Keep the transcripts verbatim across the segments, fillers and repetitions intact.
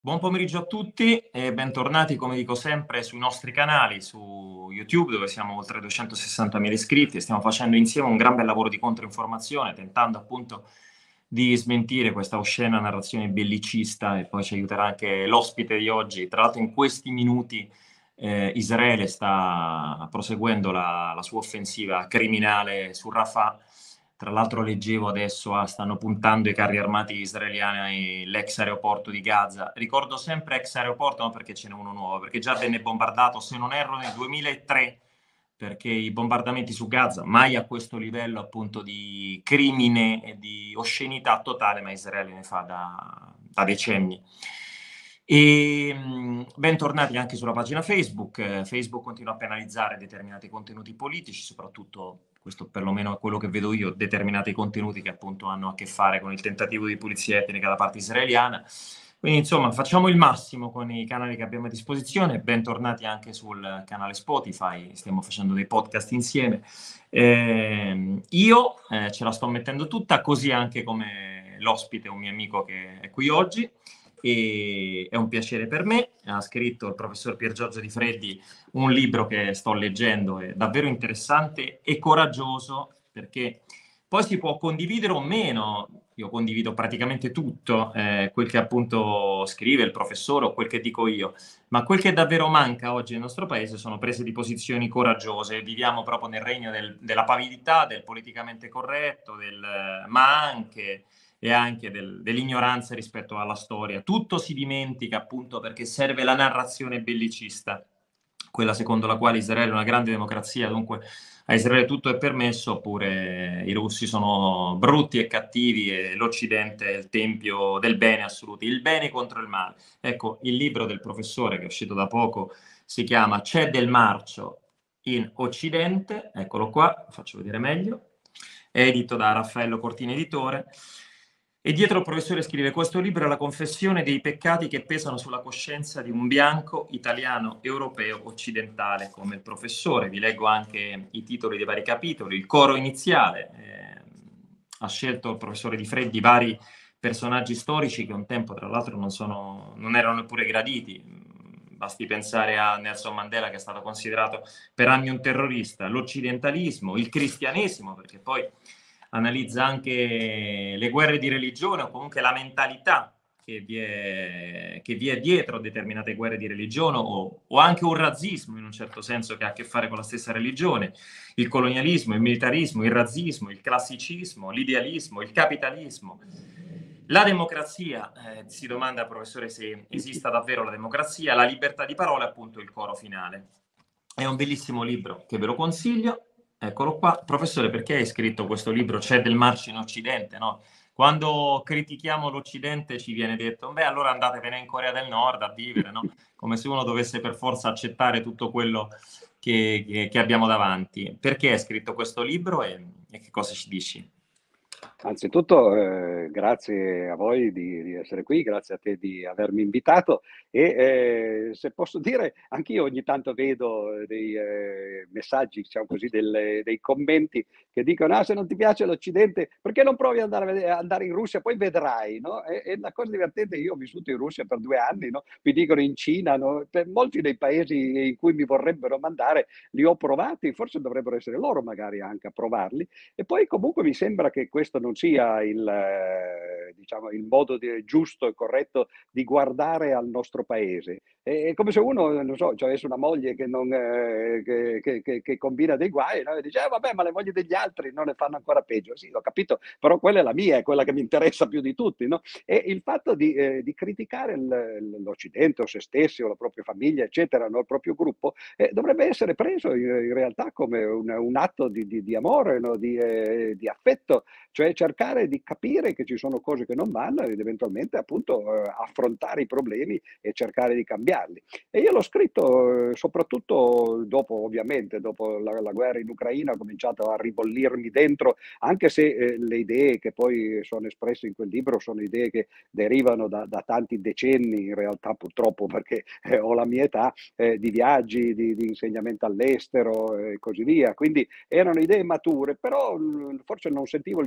Buon pomeriggio a tutti e bentornati, come dico sempre, sui nostri canali, su YouTube, dove siamo oltre duecentosessantamila iscritti e stiamo facendo insieme un gran bel lavoro di controinformazione, tentando appunto di smentire questa oscena narrazione bellicista, e poi ci aiuterà anche l'ospite di oggi. Tra l'altro in questi minuti eh, Israele sta proseguendo la, la sua offensiva criminale su Rafah. Tra l'altro leggevo adesso, ah, stanno puntando i carri armati israeliani all'ex aeroporto di Gaza. Ricordo sempre ex aeroporto, non perché ce n'è uno nuovo, perché già venne bombardato, se non erro, nel duemilatré, perché i bombardamenti su Gaza, mai a questo livello appunto di crimine e di oscenità totale, ma Israele ne fa da, da decenni. E mh, bentornati anche sulla pagina Facebook. Eh, Facebook continua a penalizzare determinati contenuti politici, soprattutto, questo perlomeno è quello che vedo io, determinati contenuti che appunto hanno a che fare con il tentativo di pulizia etnica da parte israeliana. Quindi insomma facciamo il massimo con i canali che abbiamo a disposizione. Bentornati anche sul canale Spotify, stiamo facendo dei podcast insieme. Eh, io eh, ce la sto mettendo tutta, così anche come l'ospite, un mio amico che è qui oggi. E è un piacere per me. Ha scritto il professor Pier Giorgio Di Freddi un libro che sto leggendo, è davvero interessante e coraggioso, perché poi si può condividere o meno. Io condivido praticamente tutto, eh, quel che appunto scrive il professore o quel che dico io, ma quel che davvero manca oggi nel nostro paese sono prese di posizioni coraggiose. Viviamo proprio nel regno del, della pavidità, del politicamente corretto, del, ma anche e anche del, dell'ignoranza rispetto alla storia. Tutto si dimentica appunto perché serve la narrazione bellicista, quella secondo la quale Israele è una grande democrazia, dunque a Israele tutto è permesso, oppure i russi sono brutti e cattivi e l'Occidente è il tempio del bene assoluto, il bene contro il male. Ecco, il libro del professore che è uscito da poco si chiama C'è del marcio in Occidente, eccolo qua, faccio vedere meglio, è edito da Raffaello Cortina Editore. E dietro il professore scrive: questo libro è la confessione dei peccati che pesano sulla coscienza di un bianco italiano, europeo, occidentale come il professore. Vi leggo anche i titoli dei vari capitoli. Il coro iniziale. Eh, ha scelto il professore Di Freddi vari personaggi storici che un tempo, tra l'altro, non, sono, non erano neppure graditi. Basti pensare a Nelson Mandela, che è stato considerato per anni un terrorista, l'occidentalismo, il cristianesimo, perché poi analizza anche le guerre di religione o comunque la mentalità che vi è, che vi è dietro determinate guerre di religione, o, o anche un razzismo in un certo senso che ha a che fare con la stessa religione, il colonialismo, il militarismo, il razzismo, il classicismo, l'idealismo, il capitalismo. La democrazia, eh, si domanda, professore, se esista davvero la democrazia, la libertà di parola è appunto il coro finale. È un bellissimo libro che ve lo consiglio. Eccolo qua. Professore, perché hai scritto questo libro? C'è del marcio in Occidente, no? Quando critichiamo l'Occidente ci viene detto: beh, allora andatevene in Corea del Nord a vivere, no? Come se uno dovesse per forza accettare tutto quello che, che, che abbiamo davanti. Perché hai scritto questo libro e, e che cosa ci dici? Anzitutto, eh, grazie a voi di, di essere qui, grazie a te di avermi invitato e eh, se posso dire, anch'io ogni tanto vedo dei eh, messaggi, diciamo così, delle- dei commenti che dicono: ah, se non ti piace l'Occidente, perché non provi ad andare, a vedere- andare in Russia, poi vedrai, no? E, e la cosa divertente, io ho vissuto in Russia per due anni, no? Mi dicono in Cina, no? Per molti dei paesi in cui mi vorrebbero mandare, li ho provati, forse dovrebbero essere loro magari anche a provarli. E poi comunque mi sembra che questo non sia il, eh, diciamo, il modo di- giusto e corretto di guardare al nostro paese. È è come se uno, non so, cioè avesse una moglie che, non, eh, che, che- che- che combina dei guai, no? E dice: "Eh, vabbè, ma le mogli degli altri non ne fanno ancora peggio." Sì, ho capito, però quella è la mia, è quella che mi interessa più di tutti, no? E il fatto di, eh, di criticare il- l'Occidente o se stessi o la propria famiglia, eccetera, no? Il proprio gruppo, eh, dovrebbe essere preso in, in realtà come un, un atto di, di- di amore, no? Di, eh, di affetto, cioè cercare di capire che ci sono cose che non vanno ed eventualmente appunto eh, affrontare i problemi e cercare di cambiarli. E io l'ho scritto eh, soprattutto dopo, ovviamente, dopo la, la guerra in Ucraina, ho cominciato a ribollirmi dentro, anche se eh, le idee che poi sono espresse in quel libro sono idee che derivano da, da tanti decenni, in realtà purtroppo perché eh, ho la mia età, eh, di viaggi, di, di insegnamento all'estero e così via. Quindi erano idee mature, però mh, forse non sentivo il bisogno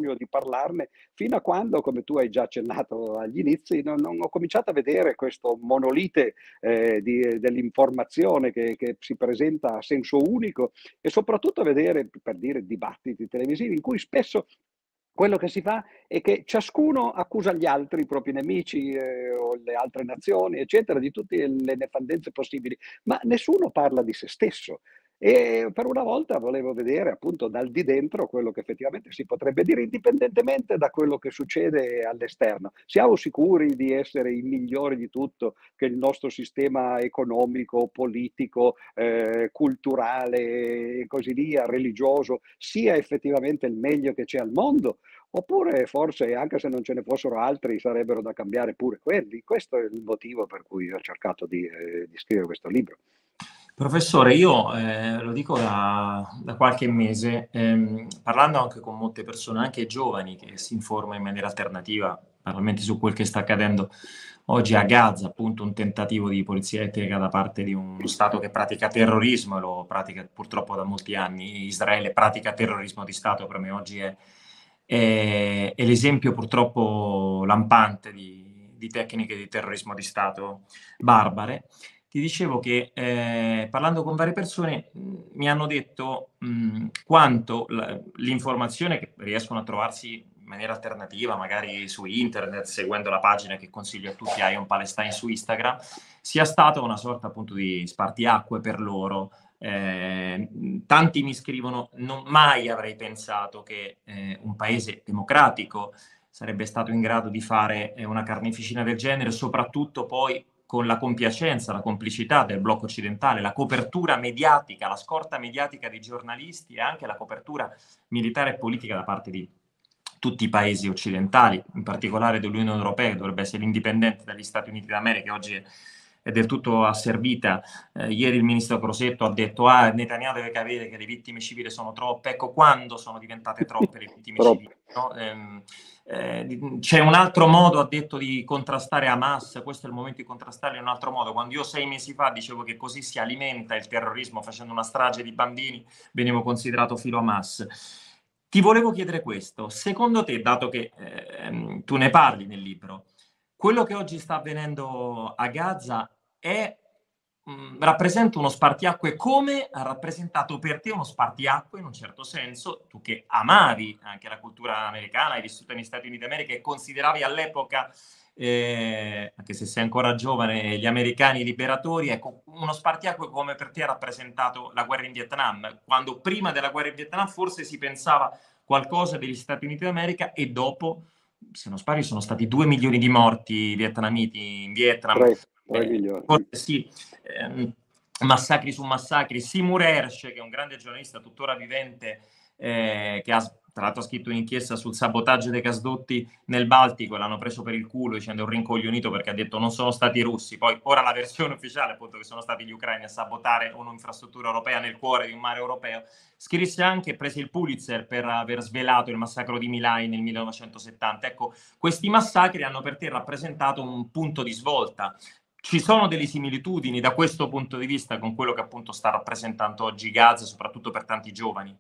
bisogno di parlarne, fino a quando, come tu hai già accennato agli inizi, non, non ho cominciato a vedere questo monolite eh, di- dell'informazione che, che si presenta a senso unico, e soprattutto vedere, per dire, dibattiti televisivi in cui spesso quello che si fa è che ciascuno accusa gli altri, i propri nemici, eh, o le altre nazioni, eccetera, di tutte le nefandenze possibili, ma nessuno parla di se stesso. E per una volta volevo vedere appunto dal di dentro quello che effettivamente si potrebbe dire, indipendentemente da quello che succede all'esterno. Siamo sicuri di essere i migliori di tutto, che il nostro sistema economico, politico, eh, culturale e così via, religioso, sia effettivamente il meglio che c'è al mondo? Oppure forse, anche se non ce ne fossero altri, sarebbero da cambiare pure quelli? Questo è il motivo per cui ho cercato di, eh, di scrivere questo libro. Professore, io eh, lo dico da, da qualche mese, ehm, parlando anche con molte persone, anche giovani, che si informano in maniera alternativa, banalmente su quel che sta accadendo oggi a Gaza, appunto un tentativo di polizia etnica da parte di uno Stato che pratica terrorismo, e lo pratica purtroppo da molti anni. Israele pratica terrorismo di Stato, per me oggi è, è, è l'esempio purtroppo lampante di, di tecniche di terrorismo di Stato barbare. Ti dicevo che eh, parlando con varie persone mh, mi hanno detto mh, quanto la- l'informazione che riescono a trovarsi in maniera alternativa, magari su internet, seguendo la pagina che consiglio a tutti, Ion Palestine su Instagram, sia stata una sorta appunto di spartiacque per loro. Eh, tanti mi scrivono: non mai avrei pensato che eh, un paese democratico sarebbe stato in grado di fare eh, una carneficina del genere, soprattutto poi con la compiacenza, la complicità del blocco occidentale, la copertura mediatica, la scorta mediatica dei giornalisti e anche la copertura militare e politica da parte di tutti i paesi occidentali, in particolare dell'Unione Europea, che dovrebbe essere indipendente dagli Stati Uniti d'America, oggi è, è del tutto asservita. Eh, ieri il ministro Crosetto ha detto: ah, Netanyahu deve capire che le vittime civili sono troppe. Ecco, quando sono diventate troppe le vittime civili? Troppo. No? Ehm, eh, c'è un altro modo, ha detto, di contrastare Hamas, questo è il momento di contrastarlo in un altro modo. Quando io sei mesi fa dicevo che così si alimenta il terrorismo facendo una strage di bambini, venivo considerato filo Hamas. Ti volevo chiedere questo: secondo te, dato che eh, tu ne parli nel libro, quello che oggi sta avvenendo a Gaza è, mh, rappresenta uno spartiacque, come ha rappresentato per te uno spartiacque in un certo senso, tu che amavi anche la cultura americana, hai vissuto negli Stati Uniti d'America e consideravi all'epoca, eh, anche se sei ancora giovane, gli americani liberatori, ecco, uno spartiacque come per te ha rappresentato la guerra in Vietnam, quando prima della guerra in Vietnam forse si pensava qualcosa degli Stati Uniti d'America, e dopo, se non sbaglio, sono stati due milioni di morti vietnamiti in Vietnam. Tre, tre Eh, milioni. forse sì, ehm, massacri su massacri. Seymour Hersh, che è un grande giornalista tuttora vivente, eh, che ha tra l'altro scritto un'inchiesta sul sabotaggio dei gasdotti nel Baltico, e l'hanno preso per il culo dicendo un rincoglionito, perché ha detto non sono stati i russi. Poi ora la versione ufficiale appunto che sono stati gli ucraini a sabotare un'infrastruttura europea nel cuore di un mare europeo. Scrisse anche, prese il Pulitzer per aver svelato il massacro di Milai nel millenovecentosettanta. Ecco, questi massacri hanno per te rappresentato un punto di svolta. Ci sono delle similitudini da questo punto di vista con quello che appunto sta rappresentando oggi Gaza, soprattutto per tanti giovani?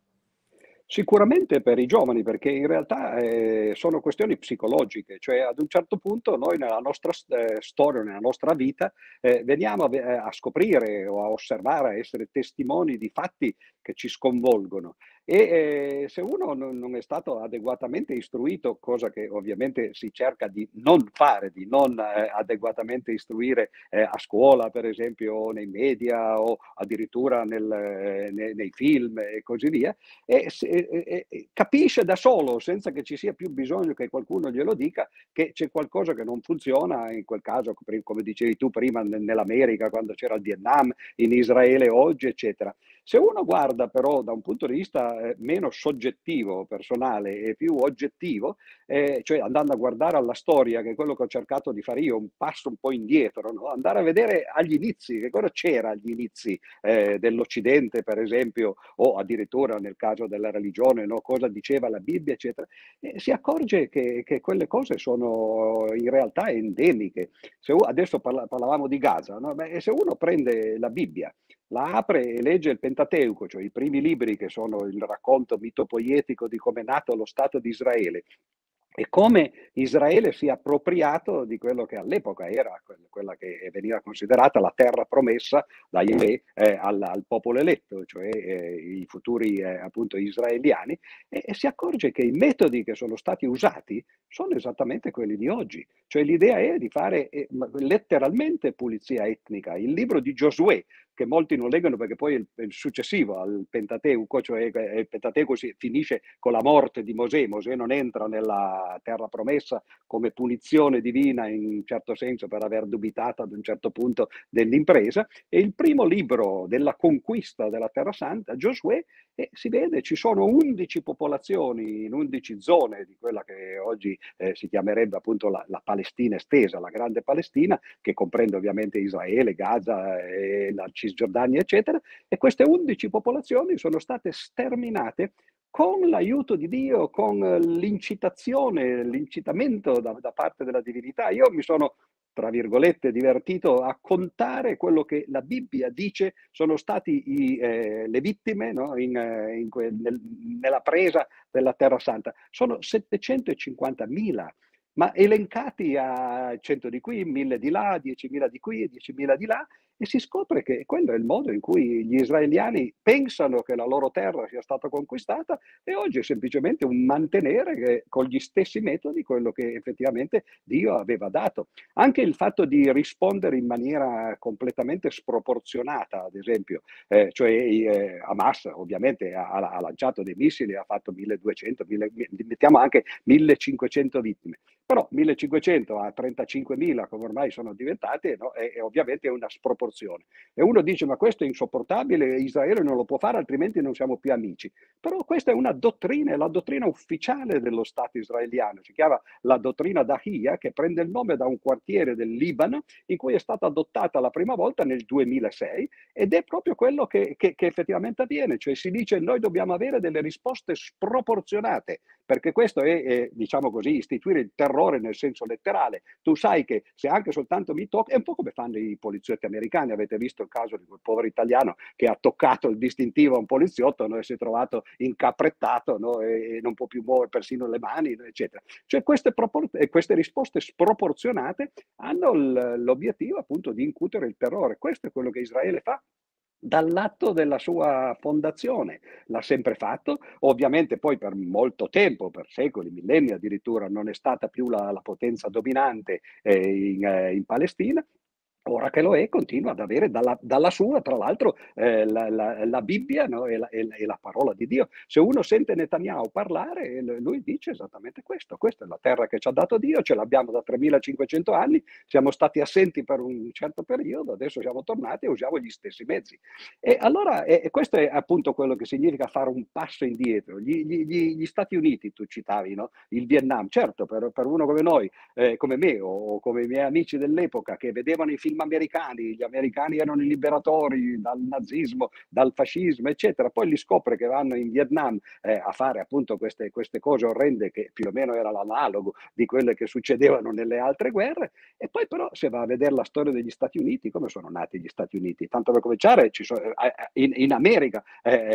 Sicuramente per i giovani, perché in realtà eh, sono questioni psicologiche, cioè ad un certo punto noi nella nostra eh, storia, nella nostra vita, eh, veniamo a, ve- a scoprire o a osservare, a essere testimoni di fatti che ci sconvolgono. E eh, se uno non, non è stato adeguatamente istruito, cosa che ovviamente si cerca di non fare, di non eh, adeguatamente istruire eh, a scuola, per esempio, o nei media o addirittura nel, eh, nei, nei film e così via, e, se- e- e- capisce da solo, senza che ci sia più bisogno che qualcuno glielo dica, che c'è qualcosa che non funziona, in quel caso, come dicevi tu prima, nell'America, quando c'era il Vietnam, in Israele oggi, eccetera. Se uno guarda però da un punto di vista eh, meno soggettivo, personale e più oggettivo, eh, cioè andando a guardare alla storia, che è quello che ho cercato di fare io, un passo un po' indietro, no? Andare a vedere agli inizi, che cosa c'era agli inizi eh, dell'Occidente, per esempio, o addirittura nel caso della religione, no? Cosa diceva la Bibbia, eccetera, e si accorge che, che quelle cose sono in realtà endemiche. Se u- adesso parla- parlavamo di Gaza, no? Beh, se uno prende la Bibbia, la apre e legge il Pentateuco, Pentateuco, cioè i primi libri che sono il racconto mitopoietico di come è nato lo Stato di Israele, e come Israele si è appropriato di quello che all'epoca era quella che veniva considerata la terra promessa da Yahweh eh, al, al popolo eletto, cioè eh, i futuri eh, appunto israeliani, e, e si accorge che i metodi che sono stati usati sono esattamente quelli di oggi. Cioè l'idea è di fare eh, letteralmente pulizia etnica. Il libro di Giosuè, che molti non leggono perché poi è il successivo al Pentateuco, cioè il Pentateuco si finisce con la morte di Mosè. Mosè non entra nella terra promessa come punizione divina in un certo senso per aver dubitato ad un certo punto dell'impresa, e il primo libro della conquista della Terra Santa, Giosuè, e si vede ci sono undici popolazioni in undici zone di quella che oggi eh, si chiamerebbe appunto la, la Palestina estesa, la grande Palestina, che comprende ovviamente Israele, Gaza, e la Cisgiordania, eccetera, e queste undici popolazioni sono state sterminate con l'aiuto di Dio, con l'incitazione, l'incitamento da, da parte della divinità. Io mi sono, tra virgolette, divertito a contare quello che la Bibbia dice sono stati i, eh, le vittime, no? in, in que, nel, nella presa della Terra Santa. Sono settecentocinquantamila, ma elencati a cento di qui, mille di là, diecimila di qui e diecimila di là, e si scopre che quello è il modo in cui gli israeliani pensano che la loro terra sia stata conquistata, e oggi è semplicemente un mantenere che, con gli stessi metodi, quello che effettivamente Dio aveva dato. Anche il fatto di rispondere in maniera completamente sproporzionata, ad esempio, eh, cioè eh, Hamas ovviamente ha, ha lanciato dei missili, ha fatto milleduecento, mille, mettiamo anche millecinquecento vittime. Però millecinquecento a trentacinquemila, come ormai sono diventate, no? è, è ovviamente una sproporzione. E uno dice, ma questo è insopportabile, Israele non lo può fare, altrimenti non siamo più amici. Però questa è una dottrina, è la dottrina ufficiale dello Stato israeliano, si chiama la dottrina Dahia, che prende il nome da un quartiere del Libano in cui è stata adottata la prima volta nel duemilasei, ed è proprio quello che, che, che effettivamente avviene, cioè si dice noi dobbiamo avere delle risposte sproporzionate, perché questo è, è diciamo così, istituire il terrore nel senso letterale. Tu sai che se anche soltanto mi tocca, è un po' come fanno i poliziotti americani, avete visto il caso di quel povero italiano che ha toccato il distintivo a un poliziotto, no? E si è trovato incaprettato, no? E non può più muovere persino le mani, eccetera. Cioè queste, propor- queste risposte sproporzionate hanno l- l'obiettivo appunto di incutere il terrore. Questo è quello che Israele fa dall'atto della sua fondazione. L'ha sempre fatto, ovviamente poi per molto tempo, per secoli, millenni addirittura, non è stata più la, la potenza dominante eh, in, eh, in Palestina. Ora che lo è, continua ad avere dalla, dalla sua, tra l'altro, eh, la, la, la Bibbia, no? e, la, e, la, e la parola di Dio. Se uno sente Netanyahu parlare, lui dice esattamente questo: questa è la terra che ci ha dato Dio, ce l'abbiamo da tremilacinquecento anni, siamo stati assenti per un certo periodo, adesso siamo tornati e usiamo gli stessi mezzi. E allora e, e questo è appunto quello che significa fare un passo indietro. Gli, gli, gli Stati Uniti, tu citavi, no? Il Vietnam, certo, per, per uno come noi, eh, come me o, o come i miei amici dell'epoca che vedevano i film americani, gli americani erano i liberatori dal nazismo, dal fascismo, eccetera. Poi li scopre che vanno in Vietnam eh, a fare appunto queste, queste cose orrende, che più o meno era l'analogo di quelle che succedevano nelle altre guerre. E poi però se va a vedere la storia degli Stati Uniti, come sono nati gli Stati Uniti? Tanto per cominciare, ci sono, eh, in, in America,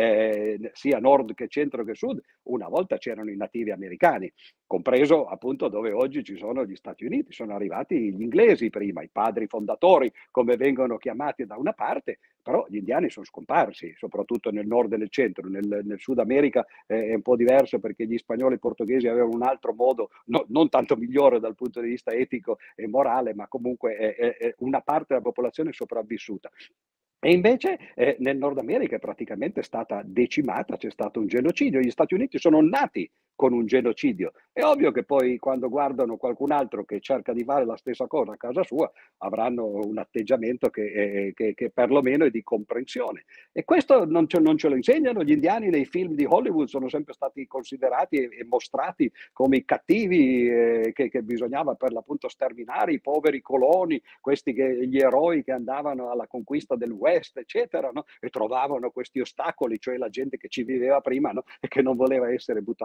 eh, sia nord che centro che sud, una volta c'erano i nativi americani, compreso appunto dove oggi ci sono gli Stati Uniti. Sono arrivati gli inglesi prima, i padri fondatori, come vengono chiamati da una parte, però gli indiani sono scomparsi, soprattutto nel nord e nel centro. Nel, nel Sud America eh, è un po' diverso, perché gli spagnoli e i portoghesi avevano un altro modo, no, non tanto migliore dal punto di vista etico e morale, ma comunque è, è, è una parte della popolazione sopravvissuta. E invece eh, nel Nord America è praticamente stata decimata, c'è stato un genocidio. Gli Stati Uniti sono nati con un genocidio. È ovvio che poi quando guardano qualcun altro che cerca di fare la stessa cosa a casa sua, avranno un atteggiamento che, eh, che, che perlomeno è di comprensione. E questo non ce, non ce lo insegnano gli indiani nei film di Hollywood, sono sempre stati considerati e, e mostrati come i cattivi eh, che, che bisognava per l'appunto sterminare, i poveri coloni, questi che, gli eroi che andavano alla conquista del West, eccetera, no? E trovavano questi ostacoli, cioè la gente che ci viveva prima, no? E che non voleva essere buttata fuori.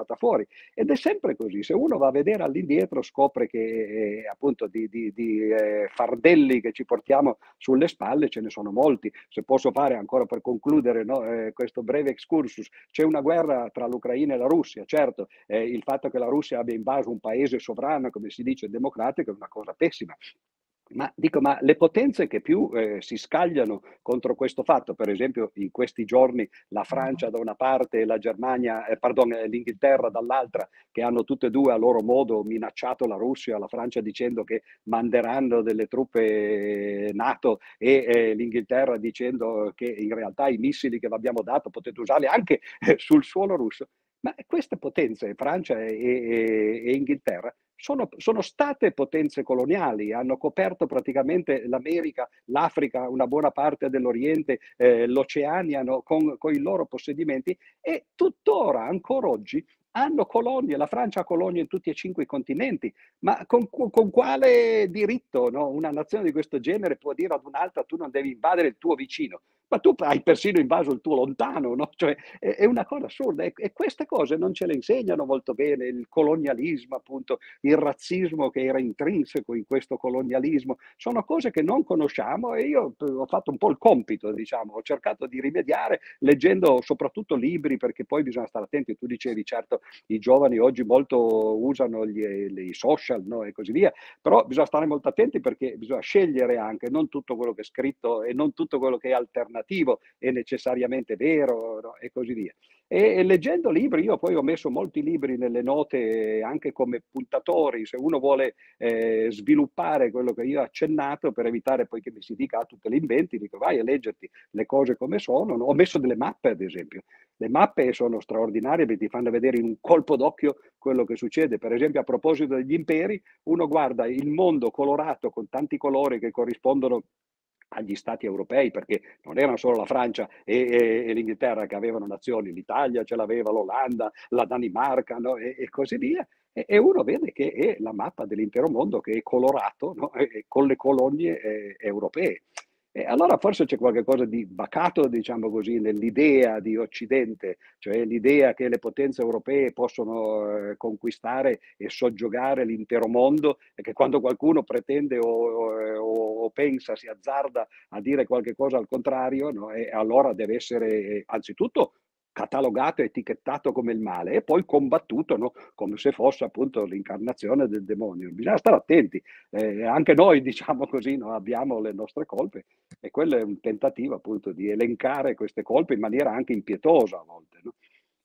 fuori. Ed è sempre così, se uno va a vedere all'indietro scopre che eh, appunto di, di, di eh, fardelli che ci portiamo sulle spalle ce ne sono molti. Se posso fare ancora per concludere, no, eh, questo breve excursus, c'è una guerra tra l'Ucraina e la Russia, certo, eh, il fatto che la Russia abbia invaso un paese sovrano, come si dice, democratico, è una cosa pessima. Ma dico, ma le potenze che più eh, si scagliano contro questo fatto, per esempio in questi giorni la Francia da una parte e la Germania, eh, pardon, eh, l'Inghilterra dall'altra, che hanno tutte e due a loro modo minacciato la Russia, la Francia dicendo che manderanno delle truppe NATO e eh, l'Inghilterra dicendo che in realtà i missili che vi abbiamo dato potete usarli anche eh, sul suolo russo. Ma queste potenze, Francia e, e, e Inghilterra, sono, sono state potenze coloniali, hanno coperto praticamente l'America, l'Africa, una buona parte dell'Oriente, eh, l'Oceania no, con, con i loro possedimenti e tuttora, ancora oggi, hanno colonie, la Francia ha colonie in tutti e cinque i continenti, ma con, con quale diritto no? Una nazione di questo genere può dire ad un'altra tu non devi invadere il tuo vicino? Ma tu hai persino invaso il tuo lontano, no? Cioè, è, è una cosa assurda e, e queste cose non ce le insegnano molto bene, il colonialismo appunto, il razzismo che era intrinseco in questo colonialismo, sono cose che non conosciamo e io ho fatto un po' il compito, diciamo, ho cercato di rimediare leggendo soprattutto libri perché poi bisogna stare attenti, tu dicevi certo i giovani oggi molto usano gli, i social no? E così via, però bisogna stare molto attenti perché bisogna scegliere anche, non tutto quello che è scritto e non tutto quello che è alternativo è necessariamente vero no? E così via. E, e leggendo libri, io poi ho messo molti libri nelle note anche come puntatori, se uno vuole eh, sviluppare quello che io ho accennato per evitare poi che mi si dica ah, tutte le inventi, dico vai a leggerti le cose come sono. No? Ho messo delle mappe ad esempio, le mappe sono straordinarie perché ti fanno vedere in un colpo d'occhio quello che succede. Per esempio a proposito degli imperi, uno guarda il mondo colorato con tanti colori che corrispondono agli stati europei, perché non erano solo la Francia e, e, e l'Inghilterra che avevano nazioni, l'Italia ce l'aveva, l'Olanda, la Danimarca no? e, e così via. E, e uno vede che è la mappa dell'intero mondo che è colorato no? e, e con le colonie eh, europee. E allora forse c'è qualcosa di bacato, diciamo così, nell'idea di Occidente, cioè l'idea che le potenze europee possono eh, conquistare e soggiogare l'intero mondo e che quando qualcuno pretende o, o, o pensa, si azzarda a dire qualche cosa al contrario, no? E allora deve essere eh, anzitutto catalogato, etichettato come il male e poi combattuto no? Come se fosse appunto l'incarnazione del demonio. Bisogna stare attenti, eh, anche noi diciamo così no? Abbiamo le nostre colpe e quello è un tentativo appunto di elencare queste colpe in maniera anche impietosa a volte. No?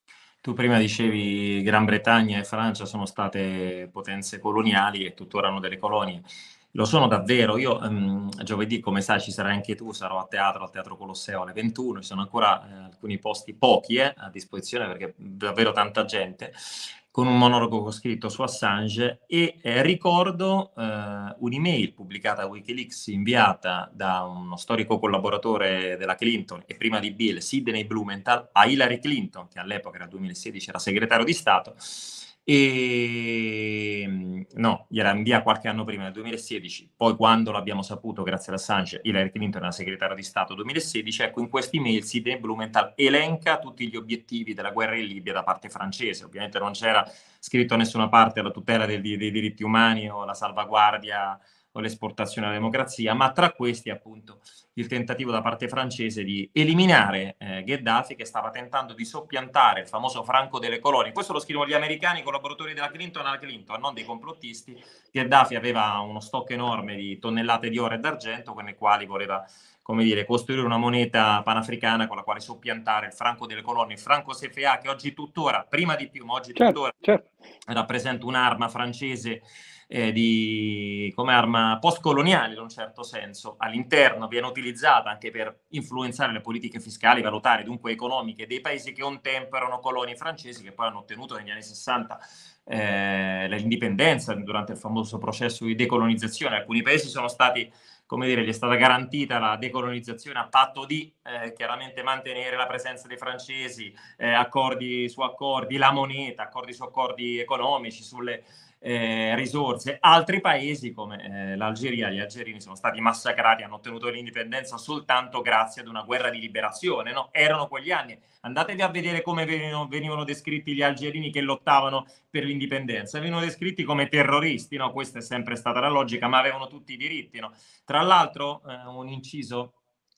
Tu prima dicevi Gran Bretagna e Francia sono state potenze coloniali e tuttora hanno delle colonie. Lo sono davvero. Io um, giovedì, come sai, ci sarai anche tu, sarò a teatro, al Teatro Colosseo alle ventuno, ci sono ancora eh, alcuni posti, pochi eh, a disposizione perché davvero tanta gente, con un monologo scritto su Assange e eh, ricordo eh, un'email pubblicata a Wikileaks inviata da uno storico collaboratore della Clinton e prima di Bill, Sidney Blumenthal, a Hillary Clinton, che all'epoca era duemilasedici, era segretario di Stato, e no, gliela invia qualche anno prima, nel duemilasedici, poi quando l'abbiamo saputo grazie ad Assange, Hillary Clinton era segretario di Stato duemilasedici, ecco in questa email Sidney Blumenthal elenca tutti gli obiettivi della guerra in Libia da parte francese, ovviamente non c'era scritto da nessuna parte la tutela dei, dei diritti umani o la salvaguardia o l'esportazione della democrazia, ma tra questi appunto il tentativo da parte francese di eliminare eh, Gheddafi, che stava tentando di soppiantare il famoso Franco delle colonie. Questo lo scrivono gli americani, collaboratori della Clinton alla Clinton, non dei complottisti. Gheddafi aveva uno stock enorme di tonnellate di oro e d'argento con le quali voleva, come dire, costruire una moneta panafricana con la quale soppiantare il Franco delle colonie, il Franco C F A, che oggi tuttora, prima di più, ma oggi Certo, tuttora certo. rappresenta un'arma francese eh, di, come arma postcoloniale in un certo senso, all'interno viene utilizzata anche per influenzare le politiche fiscali, valutarie, dunque economiche dei paesi che un tempo erano colonie francesi, che poi hanno ottenuto negli anni sessanta eh, l'indipendenza durante il famoso processo di decolonizzazione. Alcuni paesi sono stati, come dire, gli è stata garantita la decolonizzazione a patto di eh, chiaramente mantenere la presenza dei francesi, eh, accordi su accordi, la moneta, accordi su accordi economici, sulle eh, risorse. Altri paesi come eh, l'Algeria, gli algerini sono stati massacrati, hanno ottenuto l'indipendenza soltanto grazie ad una guerra di liberazione, no? Erano quegli anni. Andatevi a vedere come venivano, venivano descritti gli algerini che lottavano per l'indipendenza. Venivano descritti come terroristi, no? Questa è sempre stata la logica, ma avevano tutti i diritti, no? Tra l'altro, eh, un inciso,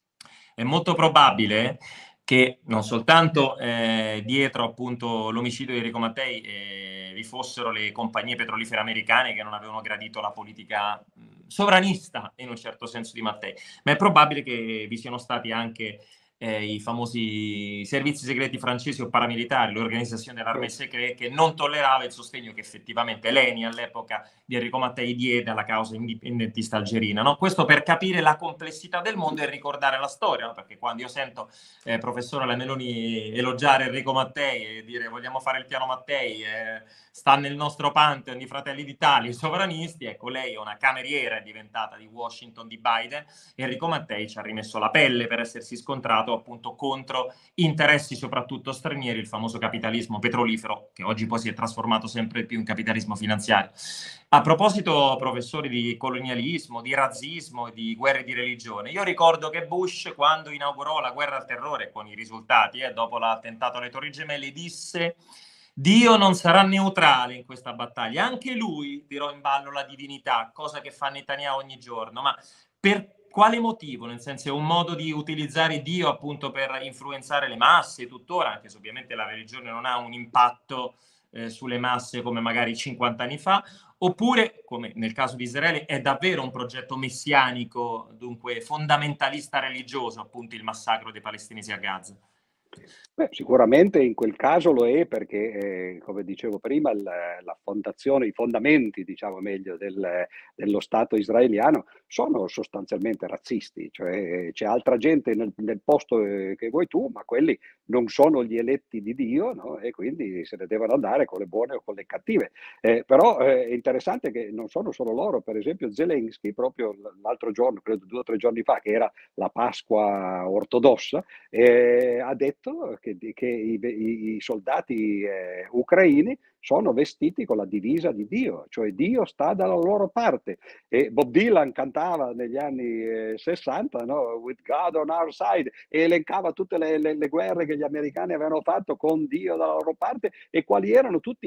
è molto probabile che non soltanto eh, dietro appunto l'omicidio di Enrico Mattei eh, vi fossero le compagnie petrolifere americane che non avevano gradito la politica mh, sovranista in un certo senso di Mattei, ma è probabile che vi siano stati anche eh, i famosi servizi segreti francesi o paramilitari, l'organizzazione dell'armée secrète, che non tollerava il sostegno che effettivamente Leni all'epoca di Enrico Mattei diede alla causa indipendentista algerina. No? Questo per capire la complessità del mondo e ricordare la storia, no? Perché quando io sento eh, professore La Meloni elogiare Enrico Mattei e dire vogliamo fare il piano Mattei, eh, sta nel nostro pantheon di Fratelli d'Italia, i sovranisti, ecco, lei è una cameriera, è diventata di Washington, di Biden. Enrico Mattei ci ha rimesso la pelle per essersi scontrato appunto contro interessi soprattutto stranieri, il famoso capitalismo petrolifero, che oggi poi si è trasformato sempre più in capitalismo finanziario. A proposito, professori, di colonialismo, di razzismo, di guerre di religione, io ricordo che Bush, quando inaugurò la guerra al terrore, con i risultati, eh, dopo l'attentato alle Torri Gemelle, disse: Dio non sarà neutrale in questa battaglia. Anche lui tirò in ballo la divinità, cosa che fa Netanyahu ogni giorno. Ma per quale motivo? Nel senso, è un modo di utilizzare Dio appunto per influenzare le masse, tuttora, anche se ovviamente la religione non ha un impatto eh, sulle masse come magari cinquanta anni fa, oppure, come nel caso di Israele, è davvero un progetto messianico, dunque fondamentalista religioso, appunto il massacro dei palestinesi a Gaza? Beh, sicuramente in quel caso lo è perché, eh, come dicevo prima, il- la fondazione, i fondamenti, diciamo meglio, del- dello Stato israeliano sono sostanzialmente razzisti, cioè eh, c'è altra gente nel, nel posto eh, che vuoi tu, ma quelli non sono gli eletti di Dio, no? E quindi se ne devono andare con le buone o con le cattive. Eh, però eh, è interessante che non sono solo loro, per esempio Zelensky, proprio l'altro giorno, credo due o tre giorni fa, che era la Pasqua ortodossa, eh, ha detto che, che i, i- i soldati eh, ucraini sono vestiti con la divisa di Dio, cioè Dio sta dalla loro parte. E Bob Dylan cantava negli anni eh, sessanta, no? With God on our side, e elencava tutte le, le- le guerre che gli americani avevano fatto con Dio dalla loro parte e quali erano tutti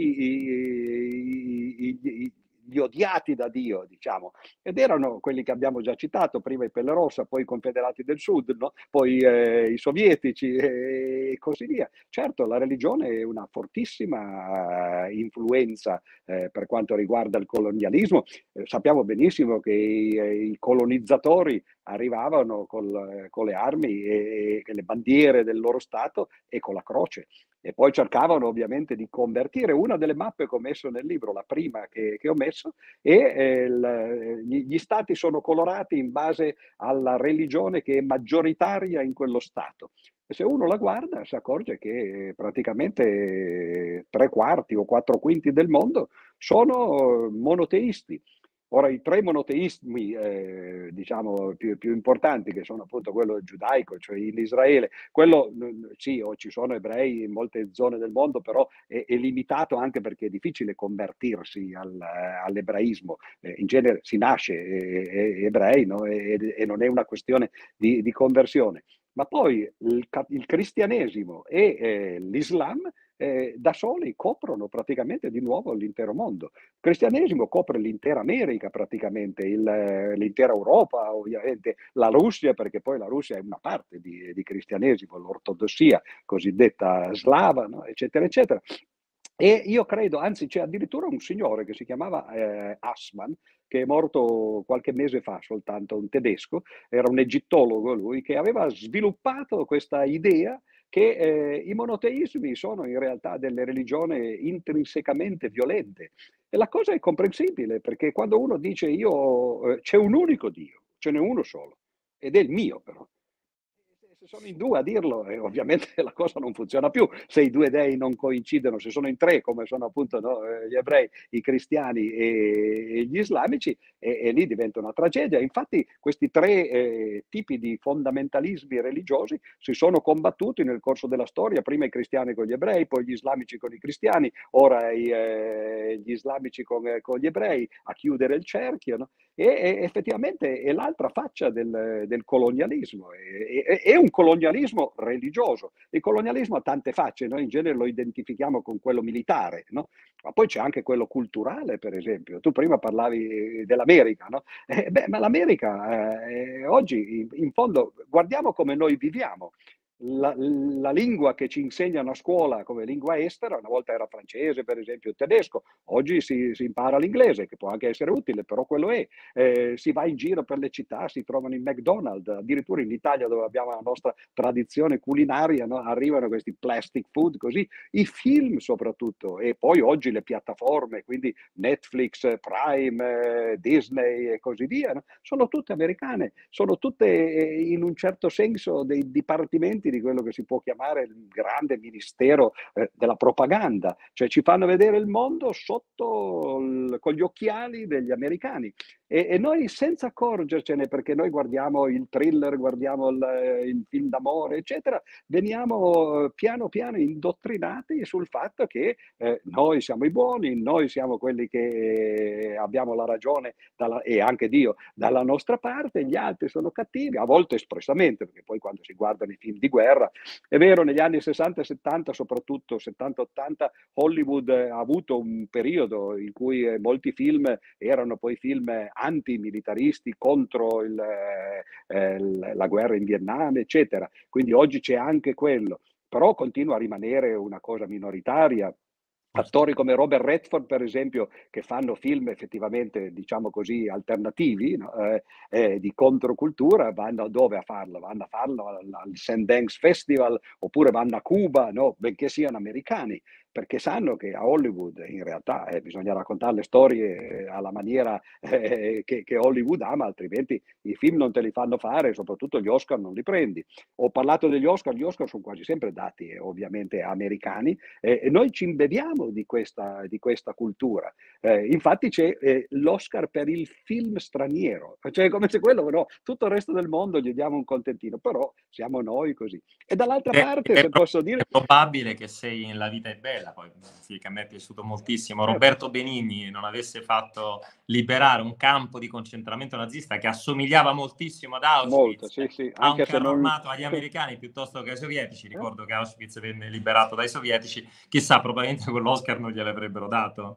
i- i- i- gli odiati da Dio, diciamo, ed erano quelli che abbiamo già citato, prima i Pelle Rossa, poi i Confederati del Sud, no? Poi eh, i sovietici e così via. Certo, la religione è una fortissima eh, influenza eh, per quanto riguarda il colonialismo. Eh, sappiamo benissimo che i, eh, i colonizzatori arrivavano col, con le armi e, e le bandiere del loro Stato e con la croce. E poi cercavano ovviamente di convertire. Una delle mappe che ho messo nel libro, la prima che, che ho messo, e eh, il- gli, gli stati sono colorati in base alla religione che è maggioritaria in quello stato. E se uno la guarda si accorge che eh, praticamente eh, tre quarti o quattro quinti del mondo sono monoteisti. Ora, i tre monoteismi, eh, diciamo, più, più importanti, che sono appunto quello giudaico, cioè in Israele, quello mm, sì, o ci sono ebrei in molte zone del mondo, però è, è limitato anche perché è difficile convertirsi al, eh, all'ebraismo. Eh, in genere si nasce eh, eh, ebrei, no? e, e non è una questione di, di conversione. Ma poi il, ca- il cristianesimo e eh, l'Islam eh, da soli coprono praticamente di nuovo l'intero mondo. Il cristianesimo copre l'intera America praticamente, il, eh, l'intera Europa, ovviamente la Russia, perché poi la Russia è una parte di, di cristianesimo, l'ortodossia cosiddetta slava, no? eccetera, eccetera. E io credo, anzi c'è addirittura un signore che si chiamava eh, Assmann, che è morto qualche mese fa soltanto, un tedesco, era un egittologo lui, che aveva sviluppato questa idea che eh, i monoteismi sono in realtà delle religioni intrinsecamente violente. E la cosa è comprensibile, perché quando uno dice io eh, c'è un unico Dio, ce n'è uno solo, ed è il mio però. Se sono in due a dirlo, eh, ovviamente la cosa non funziona più. Se i due dei non coincidono, se sono in tre, come sono appunto, no, eh, gli ebrei, i cristiani e, e gli islamici, e, e lì diventa una tragedia. Infatti questi tre eh, tipi di fondamentalismi religiosi si sono combattuti nel corso della storia, prima i cristiani con gli ebrei, poi gli islamici con i cristiani, ora i, eh, gli islamici con, eh, con gli ebrei, a chiudere il cerchio, no? E, e effettivamente è l'altra faccia del, del colonialismo, è, è, è un colonialismo religioso. Il colonialismo ha tante facce, noi in genere lo identifichiamo con quello militare, no? Ma poi c'è anche quello culturale, per esempio. Tu prima parlavi dell'America, no? Eh, beh, ma l'America eh, oggi, in, in fondo, guardiamo come noi viviamo. La, la lingua che ci insegnano a scuola come lingua estera, una volta era francese, per esempio, il tedesco, oggi si, si impara l'inglese, che può anche essere utile, però quello è. Eh, si va in giro per le città, si trovano i McDonald's, addirittura in Italia, dove abbiamo la nostra tradizione culinaria, no? Arrivano questi plastic food, così, i film soprattutto, e poi oggi le piattaforme, quindi Netflix, Prime, eh, Disney e così via, no? Sono tutte americane, sono tutte eh, in un certo senso dei dipartimenti di quello che si può chiamare il grande ministero eh, della propaganda, cioè ci fanno vedere il mondo sotto il, con gli occhiali degli americani. E, e noi senza accorgercene, perché noi guardiamo il thriller, guardiamo il, il film d'amore, eccetera, veniamo piano piano indottrinati sul fatto che eh, noi siamo i buoni, noi siamo quelli che abbiamo la ragione dalla, e anche Dio dalla nostra parte, gli altri sono cattivi, a volte espressamente, perché poi quando si guardano i film di guerra, è vero, negli anni sessanta e settanta, soprattutto settanta ottanta, Hollywood ha avuto un periodo in cui eh, molti film erano poi film antimilitaristi contro il, eh, la guerra in Vietnam, eccetera. Quindi oggi c'è anche quello, però continua a rimanere una cosa minoritaria. Attori come Robert Redford, per esempio, che fanno film effettivamente, diciamo così, alternativi, no? eh, eh, di controcultura, vanno dove a farlo? Vanno a farlo al, al Sundance Festival, oppure vanno a Cuba, no? Benché siano americani, perché sanno che a Hollywood in realtà eh, bisogna raccontare le storie alla maniera eh, che, che Hollywood ama, altrimenti i film non te li fanno fare e soprattutto gli Oscar non li prendi. Ho parlato degli Oscar, gli Oscar sono quasi sempre dati eh, ovviamente americani, eh, e noi ci imbeviamo di questa, di questa cultura. Eh, infatti c'è eh, l'Oscar per il film straniero, cioè come se quello, no, tutto il resto del mondo gli diamo un contentino, però siamo noi così. E dall'altra È, parte, è se posso dire... è probabile che sei in La vita è bella, poi sì, che a me è piaciuto moltissimo, Certo. Roberto Benigni non avesse fatto liberare un campo di concentramento nazista che assomigliava moltissimo ad Molto, Auschwitz, sì, sì, a un anche se carro non... armato agli americani piuttosto che ai sovietici. Ricordo che Auschwitz venne liberato dai sovietici, chissà, probabilmente quell'Oscar non gliel'avrebbero dato.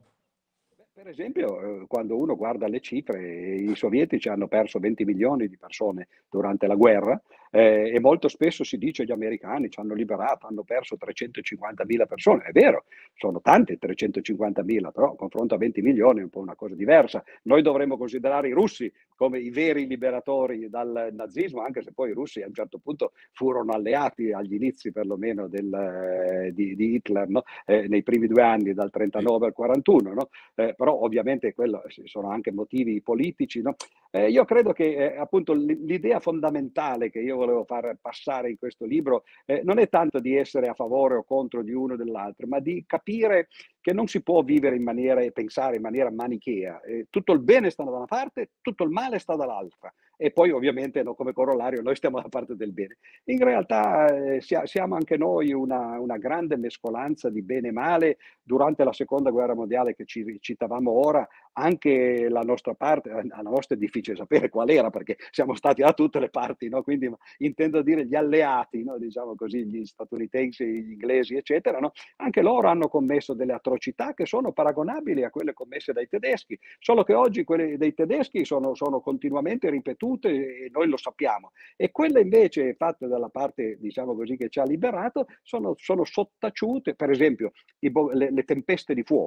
Per esempio, eh, quando uno guarda le cifre, i sovietici hanno perso venti milioni di persone durante la guerra, eh, e molto spesso si dice gli americani ci hanno liberato, hanno perso trecentocinquantamila persone. È vero, sono tante trecentocinquantamila, però a confronto a venti milioni è un po' una cosa diversa. Noi dovremmo considerare i russi come i veri liberatori dal nazismo, anche se poi i russi a un certo punto furono alleati agli inizi perlomeno del, eh, di, di Hitler, no? eh, nei primi due anni, dal trentanove al quarantuno, no? eh, però ovviamente quello sono anche motivi politici, no? Eh, io credo che eh, appunto l'idea fondamentale che io volevo far passare in questo libro eh, non è tanto di essere a favore o contro di uno o dell'altro, ma di capire che non si può vivere in maniera e pensare in maniera manichea. Eh, tutto il bene sta da una parte, tutto il male sta dall'altra. E poi ovviamente no, come corollario noi stiamo dalla parte del bene. In realtà eh, siamo anche noi una, una grande mescolanza di bene e male. Durante la seconda guerra mondiale che ci citavamo ora, anche la nostra parte, la nostra è difficile sapere qual era perché siamo stati da tutte le parti, no? Quindi intendo dire gli alleati, no? Diciamo così, gli statunitensi, gli inglesi, eccetera, no? Anche loro hanno commesso delle atrocità che sono paragonabili a quelle commesse dai tedeschi, solo che oggi quelle dei tedeschi sono, sono continuamente ripetute e noi lo sappiamo. E quelle invece fatte dalla parte, diciamo così, che ci ha liberato, sono, sono sottaciute, per esempio, i, le, le tempeste di fuoco.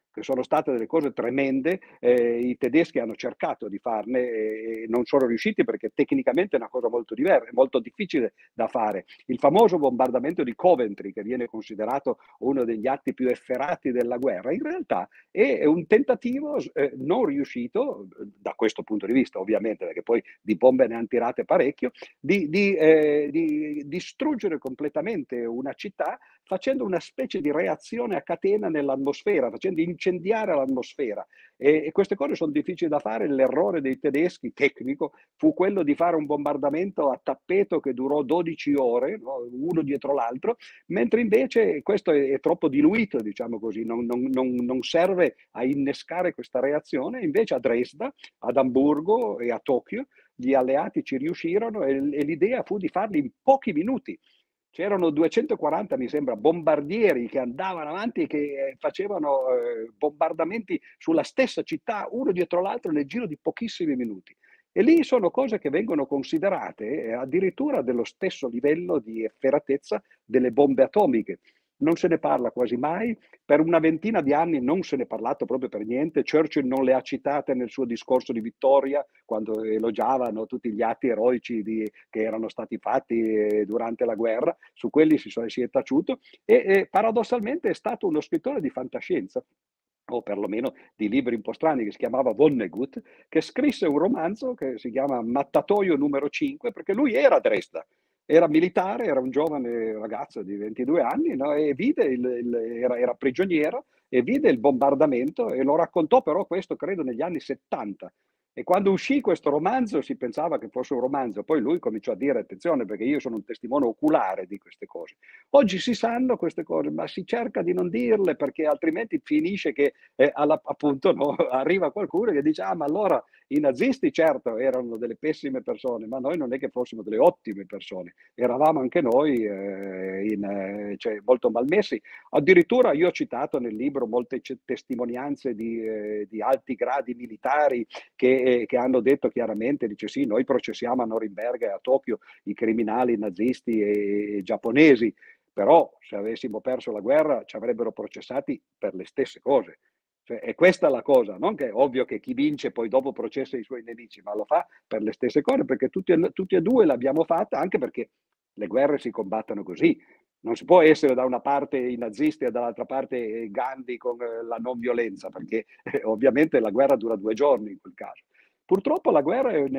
che sono state delle cose tremende. Eh, i tedeschi hanno cercato di farne e non sono riusciti perché tecnicamente è una cosa molto diversa, molto difficile da fare. Il famoso bombardamento di Coventry, che viene considerato uno degli atti più efferati della guerra, in realtà è un tentativo eh, non riuscito, da questo punto di vista ovviamente, perché poi di bombe ne hanno tirate parecchio, di, di, eh, di distruggere completamente una città facendo una specie di reazione a catena nell'atmosfera, facendo incendiare l'atmosfera. E, e queste cose sono difficili da fare. L'errore dei tedeschi, tecnico, fu quello di fare un bombardamento a tappeto che durò dodici ore, no? Uno dietro l'altro, mentre invece questo è, è troppo diluito, diciamo così, non, non, non, non serve a innescare questa reazione. Invece a Dresda, ad Amburgo e a Tokyo gli alleati ci riuscirono e, e l'idea fu di farli in pochi minuti. C'erano duecentoquaranta, mi sembra, bombardieri che andavano avanti e che eh, facevano eh, bombardamenti sulla stessa città, uno dietro l'altro, nel giro di pochissimi minuti. E lì sono cose che vengono considerate eh, addirittura dello stesso livello di efferatezza delle bombe atomiche. Non se ne parla quasi mai, per una ventina di anni non se ne è parlato proprio per niente. Churchill non le ha citate nel suo discorso di vittoria, quando elogiavano tutti gli atti eroici di, che erano stati fatti eh, durante la guerra. Su quelli si, si è taciuto e, e paradossalmente è stato uno scrittore di fantascienza, o perlomeno di libri un po' strani, che si chiamava Vonnegut, che scrisse un romanzo che si chiama Mattatoio numero cinque, perché lui era a Dresda, era militare, era un giovane ragazzo di ventidue anni, no? E vide il, il, era, era prigioniero e vide il bombardamento e lo raccontò però questo credo negli anni settanta. E quando uscì questo romanzo si pensava che fosse un romanzo, poi lui cominciò a dire attenzione perché io sono un testimone oculare di queste cose. Oggi si sanno queste cose, ma si cerca di non dirle perché altrimenti finisce che eh, alla, appunto no, arriva qualcuno che dice ah ma allora i nazisti certo erano delle pessime persone, ma noi non è che fossimo delle ottime persone, eravamo anche noi eh, in, eh, cioè, molto malmessi. Addirittura io ho citato nel libro molte testimonianze di, eh, di alti gradi militari che, eh, che hanno detto chiaramente, dice sì, noi processiamo a Norimberga e a Tokyo i criminali nazisti e, e giapponesi, però se avessimo perso la guerra ci avrebbero processati per le stesse cose. Cioè, è questa la cosa, non che è ovvio che chi vince poi dopo processa i suoi nemici, ma lo fa per le stesse cose, perché tutti, tutti e due l'abbiamo fatta, anche perché le guerre si combattono così. Non si può essere da una parte i nazisti e dall'altra parte Gandhi con la non violenza, perché eh, ovviamente la guerra dura due giorni in quel caso. Purtroppo la guerra è un,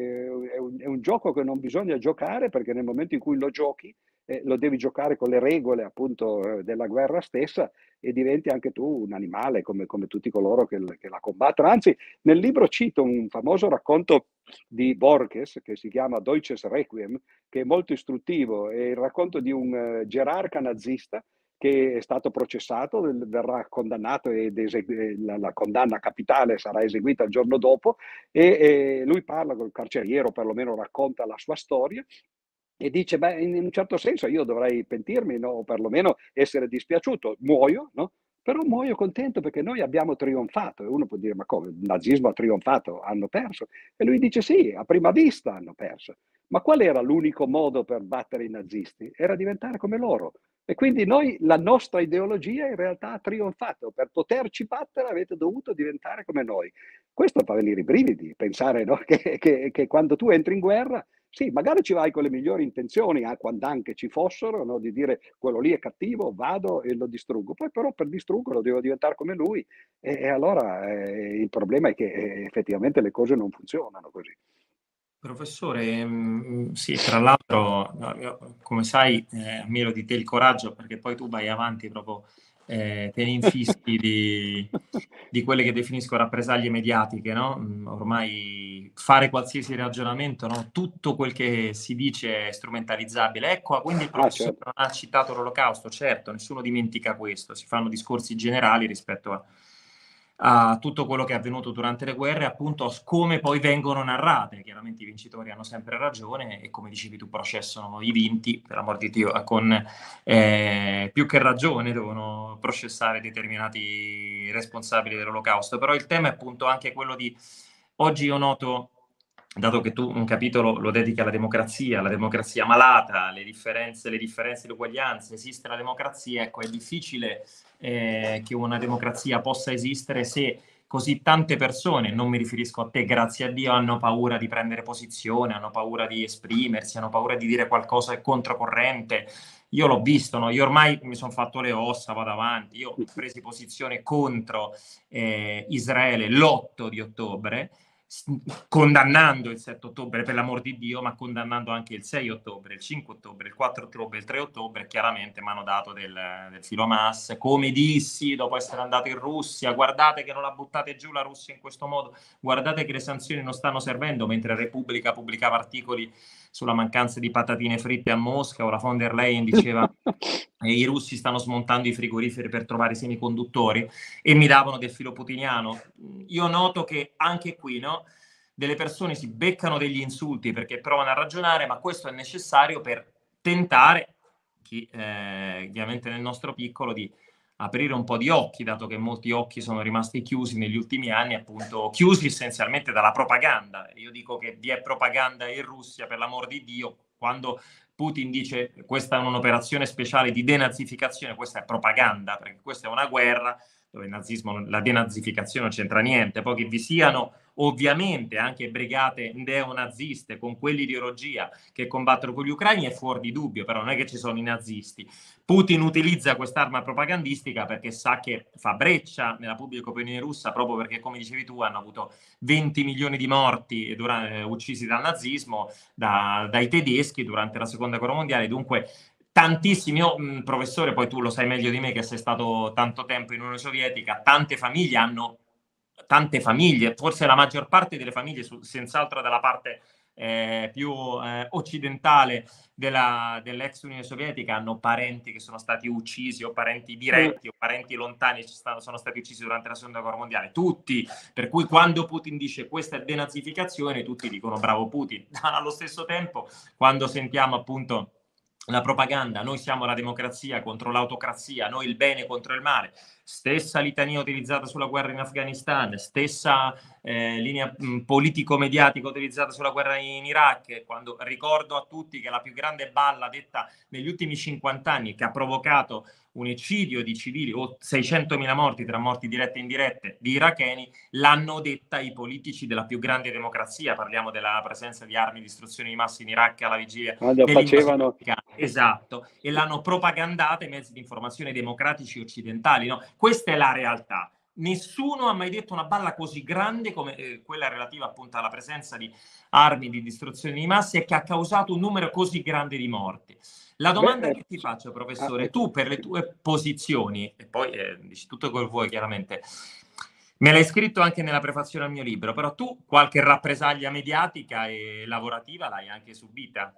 è, un, è un gioco che non bisogna giocare, perché nel momento in cui lo giochi eh, lo devi giocare con le regole appunto eh, della guerra stessa e diventi anche tu un animale come, come tutti coloro che, che la combattono. Anzi, nel libro cito un famoso racconto di Borges che si chiama Deutsches Requiem, che è molto istruttivo, è il racconto di un uh, gerarca nazista che è stato processato, verrà condannato ed esegu- la, la condanna capitale sarà eseguita il giorno dopo e, e lui parla col carceriero, perlomeno racconta la sua storia e dice, beh, in un certo senso io dovrei pentirmi, no? O perlomeno essere dispiaciuto, muoio, no? Però muoio contento perché noi abbiamo trionfato. E uno può dire, ma come, il nazismo ha trionfato, hanno perso? E lui dice, sì, a prima vista hanno perso. Ma qual era l'unico modo per battere i nazisti? Era diventare come loro. E quindi noi, la nostra ideologia in realtà ha trionfato. Per poterci battere avete dovuto diventare come noi. Questo fa venire i brividi, pensare no? che, che, che quando tu entri in guerra, sì, magari ci vai con le migliori intenzioni, eh, quando anche ci fossero, no? Di dire quello lì è cattivo, vado e lo distruggo. Poi però per distruggerlo devo diventare come lui. E, e allora eh, il problema è che eh, effettivamente le cose non funzionano così. Professore, mh, sì, tra l'altro, no, io, come sai, eh, ammiro di te il coraggio perché poi tu vai avanti proprio, eh, te ne infischi di, di quelle che definisco rappresaglie mediatiche, no? Mm, Ormai fare qualsiasi ragionamento, no? Tutto quel che si dice è strumentalizzabile. Ecco, quindi il Ah, professore certo. non ha citato l'Olocausto, certo, nessuno dimentica questo, si fanno discorsi generali rispetto a a tutto quello che è avvenuto durante le guerre, appunto a come poi vengono narrate. Chiaramente i vincitori hanno sempre ragione e come dicevi tu processano i vinti, per amor di Dio, con eh, più che ragione devono processare determinati responsabili dell'Olocausto. Però il tema è appunto anche quello di, oggi io noto dato che tu un capitolo lo dedichi alla democrazia, la democrazia malata, le differenze, le differenze, le uguaglianze, esiste la democrazia, ecco, è difficile eh, che una democrazia possa esistere se così tante persone, non mi riferisco a te, grazie a Dio, hanno paura di prendere posizione, hanno paura di esprimersi, hanno paura di dire qualcosa controcorrente. Io l'ho visto, no? Io ormai mi sono fatto le ossa, vado avanti, io ho preso posizione contro eh, Israele l'otto di ottobre, condannando il sette ottobre per l'amor di Dio, ma condannando anche il sei ottobre, il cinque ottobre, il quattro ottobre, il tre ottobre, chiaramente mi hanno dato del, del filo Hamas. Come dissi dopo essere andato in Russia, guardate che non la buttate giù la Russia in questo modo, guardate che le sanzioni non stanno servendo, mentre Repubblica pubblicava articoli sulla mancanza di patatine fritte a Mosca, o la von der Leyen diceva e i russi stanno smontando i frigoriferi per trovare i semiconduttori, e mi davano del filo putiniano. Io noto che anche qui, no, delle persone si beccano degli insulti perché provano a ragionare, ma questo è necessario per tentare, chi, eh, ovviamente nel nostro piccolo, di aprire un po' di occhi, dato che molti occhi sono rimasti chiusi negli ultimi anni, appunto chiusi essenzialmente dalla propaganda. Io dico che vi è propaganda in Russia, per l'amor di Dio. Quando Putin dice questa è un'operazione speciale di denazificazione, questa è propaganda, perché questa è una guerra dove il nazismo, la denazificazione non c'entra niente. Poi che vi siano ovviamente anche brigate neonaziste con quell'ideologia che combattono con gli ucraini è fuori di dubbio, però non è che ci sono i nazisti. Putin utilizza quest'arma propagandistica perché sa che fa breccia nella pubblica opinione russa, proprio perché, come dicevi tu, hanno avuto venti milioni di morti durante, eh, uccisi dal nazismo, da, dai tedeschi durante la seconda guerra mondiale. Dunque tantissimi, io, mh, professore, poi tu lo sai meglio di me che sei stato tanto tempo in Unione Sovietica, tante famiglie hanno, tante famiglie, forse la maggior parte delle famiglie, su, senz'altro dalla parte eh, più eh, occidentale della, dell'ex Unione Sovietica, hanno parenti che sono stati uccisi, o parenti diretti o parenti lontani ci stanno, sono stati uccisi durante la seconda guerra mondiale, tutti. Per cui quando Putin dice questa è denazificazione, tutti dicono bravo Putin. Allo stesso tempo, quando sentiamo appunto la propaganda, noi siamo la democrazia contro l'autocrazia, noi il bene contro il male, stessa litania utilizzata sulla guerra in Afghanistan, stessa eh, linea politico-mediatica utilizzata sulla guerra in Iraq, quando ricordo a tutti che la più grande balla detta negli ultimi cinquanta anni, che ha provocato un eccidio di civili o seicentomila morti tra morti dirette e indirette di iracheni, l'hanno detta i politici della più grande democrazia. Parliamo della presenza di armi di distruzione di massa in Iraq alla vigilia Quando dell'invasione facevano americana. Esatto, e l'hanno propagandata i mezzi di informazione democratici occidentali, no? Questa è la realtà. Nessuno ha mai detto una balla così grande come eh, quella relativa appunto alla presenza di armi di distruzione di massa, e che ha causato un numero così grande di morti. La beh, domanda eh, che ti faccio, ah, professore, ecco, tu per le sì. tue posizioni, e poi eh, dici tutto quel vuoi chiaramente, me l'hai scritto anche nella prefazione al mio libro, però tu qualche rappresaglia mediatica e lavorativa l'hai anche subita?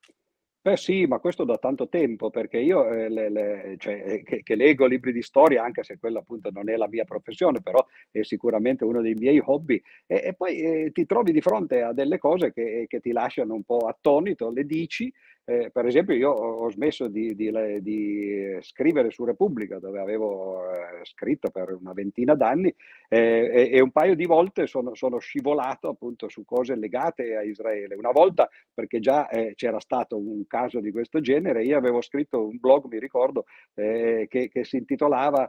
Beh sì, ma questo da tanto tempo, perché io eh, le- le- cioè, eh, che, che leggo libri di storia, anche se quella appunto non è la mia professione, però è sicuramente uno dei miei hobby, e, e poi eh, ti trovi di fronte a delle cose che, che ti lasciano un po' attonito, le dici. Eh, per esempio io ho, ho smesso di, di- le- di scrivere su Repubblica, dove avevo eh, scritto per una ventina d'anni, eh, e, e un paio di volte sono, sono scivolato appunto su cose legate a Israele. Una volta perché già eh, c'era stato un caso di questo genere. Io avevo scritto un blog, mi ricordo, eh, che, che si intitolava